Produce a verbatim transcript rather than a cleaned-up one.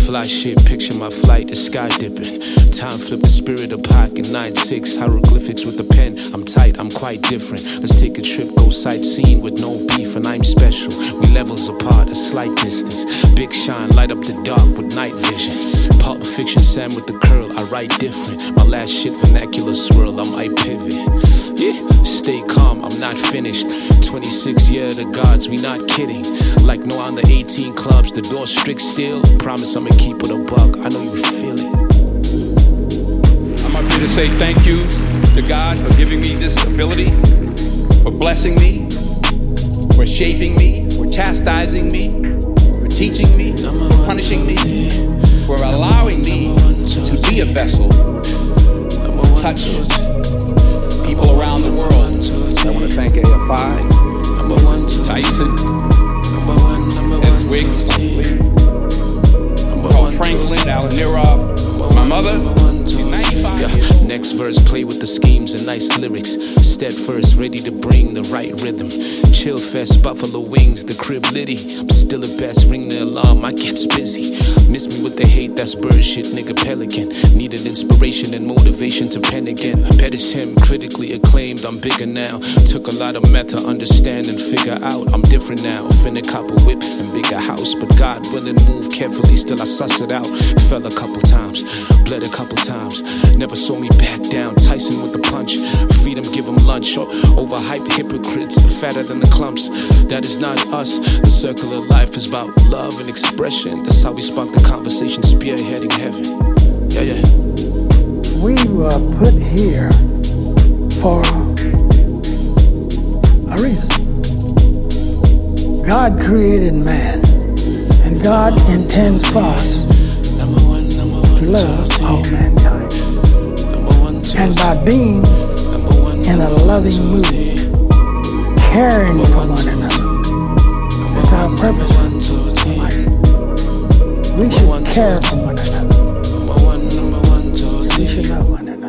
Fly shit, picture my flight, is sky dipping. Time flip the spirit of pocket, nine six hieroglyphics with the pen. I'm tight, I'm quite different. Let's take a trip, go sightseeing with no beef, and I'm special. We levels apart, a slight distance. Big shine, light up the dark with night vision. Pulp Fiction, Sam with the curl, I write different. My last shit, vernacular swirl, I might pivot. Yeah, stay calm, I'm not finished. twenty-six year the gods, we not kidding. Like no on the eighteen clubs, the door strict still. Promise I'ma keep it a buck, I know you feel it. I'm up here to say thank you to God for giving me this ability, for blessing me, for shaping me, for chastising me, for teaching me, for punishing me, for allowing me to be a vessel, touch people around the world. I want to thank A F I, Sister Tyson, Eds Wiggs, Carl Franklin, Alan Nerob, my mother. Yeah. Next verse, play with the schemes and nice lyrics. Steadfast, ready to bring the right rhythm. Chill fest, buffalo wings, the crib litty. I'm still the best, ring the alarm, I gets busy. Miss me with the hate, that's bird shit, nigga pelican. Needed inspiration and motivation to pen again. Pettish him, critically acclaimed, I'm bigger now. Took a lot of math to understand and figure out. I'm different now, finna cop a whip and bigger house. But God willing, move carefully, still I suss it out. Fell a couple times, bled a couple times. Never saw me back down, Tyson with the punch. Feed him, give him lunch. Overhyped hypocrites, fatter than the clumps. That is not us. The circle of life is about love and expression. That's how we spark the conversation, spearheading heaven. Yeah, yeah. We were put here for a reason. God created man, and God intends for us to love all mankind. And by being in a loving mood, caring for one another, that's our purpose in life. We should care for one another. We should love one another.